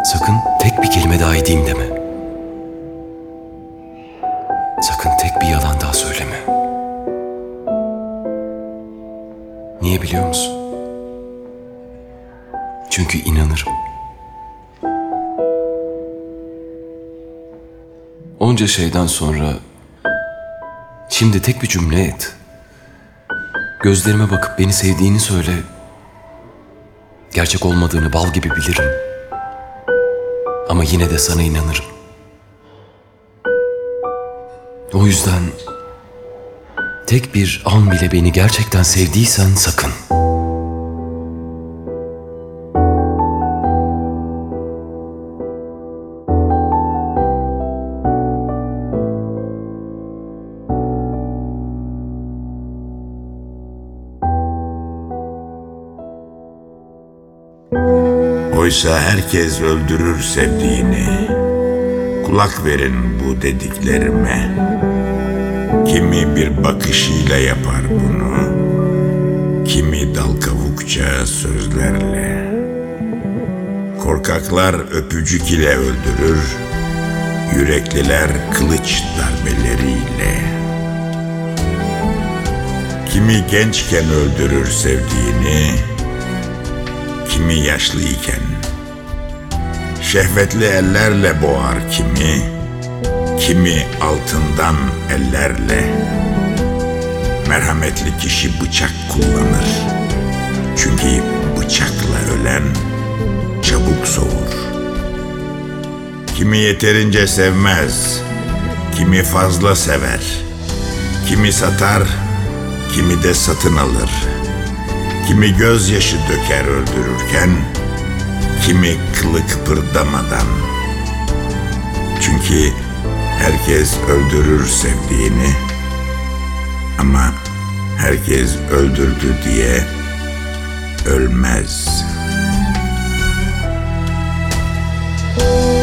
Sakın tek bir kelime daha edeyim deme. Sakın tek bir yalan daha söyleme. Niye biliyor musun? Çünkü inanırım. Onca şeyden sonra şimdi tek bir cümle et. Gözlerime bakıp beni sevdiğini söyle. Gerçek olmadığını bal gibi bilirim. Ama yine de sana inanırım. O yüzden tek bir an bile beni gerçekten sevdiysen sakın. Oysa herkes öldürür sevdiğini. Kulak verin bu dediklerime. Kimi bir bakışıyla yapar bunu, kimi dal kavukça sözlerle. Korkaklar öpücük ile öldürür, yürekliler kılıç darbeleriyle. Kimi gençken öldürür sevdiğini, kimi yaşlıyken. Şehvetli ellerle boğar kimi altından ellerle. Merhametli kişi bıçak kullanır. Çünkü bıçakla ölen çabuk soğur. Kimi yeterince sevmez, kimi fazla sever. Kimi satar, kimi de satın alır. Kimi gözyaşı döker öldürürken, kimi kılı kıpırdamadan. Çünkü herkes öldürür sevdiğini, ama herkes öldürdü diye ölmez.